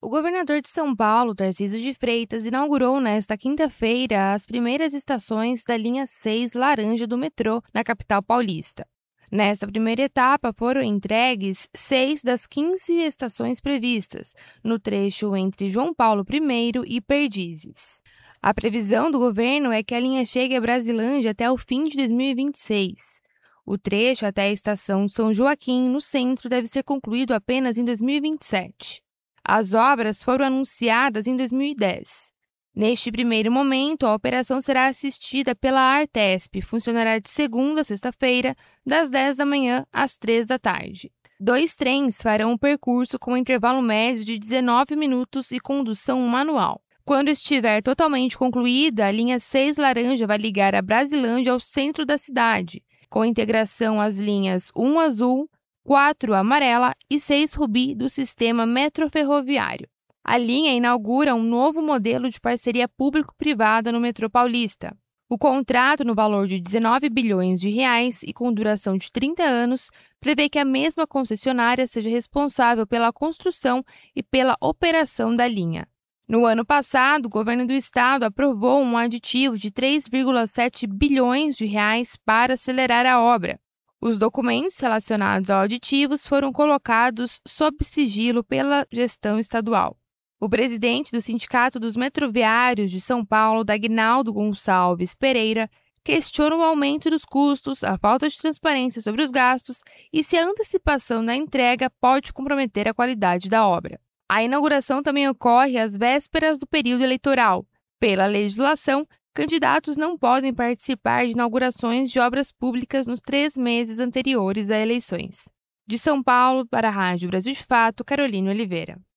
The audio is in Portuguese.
O governador de São Paulo, Tarcísio de Freitas, inaugurou nesta quinta-feira as primeiras estações da linha 6 laranja do metrô na capital paulista. Nesta primeira etapa foram entregues 6 das 15 estações previstas, no trecho entre João Paulo I e Perdizes. A previsão do governo é que a linha chegue a Brasilândia até o fim de 2026. O trecho até a estação São Joaquim, no centro, deve ser concluído apenas em 2027. As obras foram anunciadas em 2010. Neste primeiro momento, a operação será assistida pela Artesp, funcionará de segunda a sexta-feira, das 10 da manhã às 3 da tarde. 2 trens farão o percurso com intervalo médio de 19 minutos e condução manual. Quando estiver totalmente concluída, a linha 6 laranja vai ligar a Brasilândia ao centro da cidade, com integração às linhas 1 azul, 4 amarela e 6 rubi do sistema metroferroviário. A linha inaugura um novo modelo de parceria público-privada no metrô paulista. O contrato, no valor de 19 bilhões de reais e com duração de 30 anos, prevê que a mesma concessionária seja responsável pela construção e pela operação da linha. No ano passado, o governo do estado aprovou um aditivo de 3,7 bilhões de reais para acelerar a obra. Os documentos relacionados ao aditivos foram colocados sob sigilo pela gestão estadual. O presidente do Sindicato dos Metroviários de São Paulo, Dagnaldo Gonçalves Pereira, questiona o aumento dos custos, a falta de transparência sobre os gastos e se a antecipação da entrega pode comprometer a qualidade da obra. A inauguração também ocorre às vésperas do período eleitoral. Pela legislação, candidatos não podem participar de inaugurações de obras públicas nos 3 meses anteriores a eleições. De São Paulo, para a Rádio Brasil de Fato, Carolina Oliveira.